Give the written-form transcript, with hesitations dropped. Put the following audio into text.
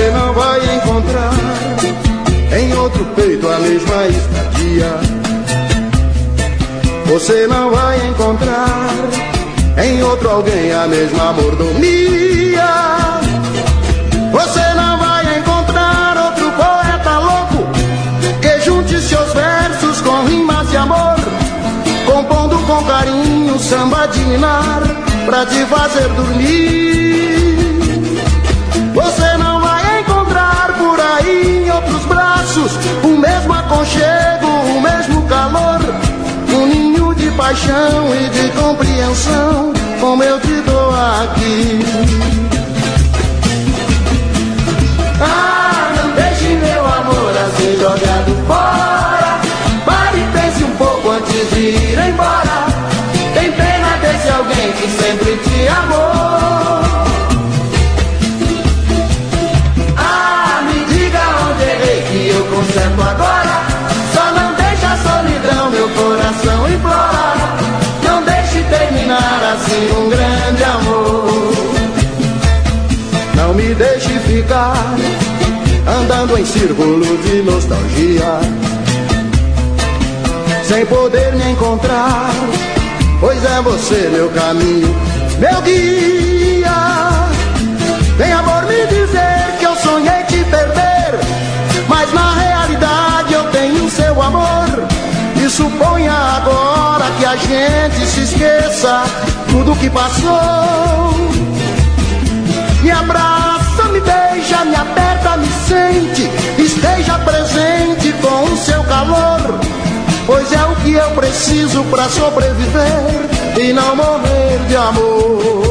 Você não vai encontrar em outro peito a mesma estadia. Você não vai encontrar em outro alguém a mesma mordomia. Você não vai encontrar outro poeta louco que junte seus versos com rimas de amor, compondo com carinho samba de ninar pra te fazer dormir. Você não vai encontrar por aí em outros braços o mesmo aconchego, o mesmo calor, um ninho de paixão e de compreensão como eu te dou aqui. Ah, não deixe meu amor assim jogado fora. Pare e pense um pouco antes de ir embora. Tem pena desse alguém que sempre te amou. Ah, me diga onde errei que eu conserto agora. Só não deixe a solidão meu coração implora. Não deixe terminar assim um grande amor. Não me deixe ficar andando em círculo de nostalgia, sem poder me encontrar, pois é você meu caminho, meu guia. Vem amor me dizer que eu sonhei te perder, mas na realidade eu tenho seu amor. E suponha agora que a gente se esqueça tudo que passou. Me abraça, me beija, me aperta, me sente, esteja presente com o seu calor, pois é o que eu preciso pra sobreviver e não morrer de amor.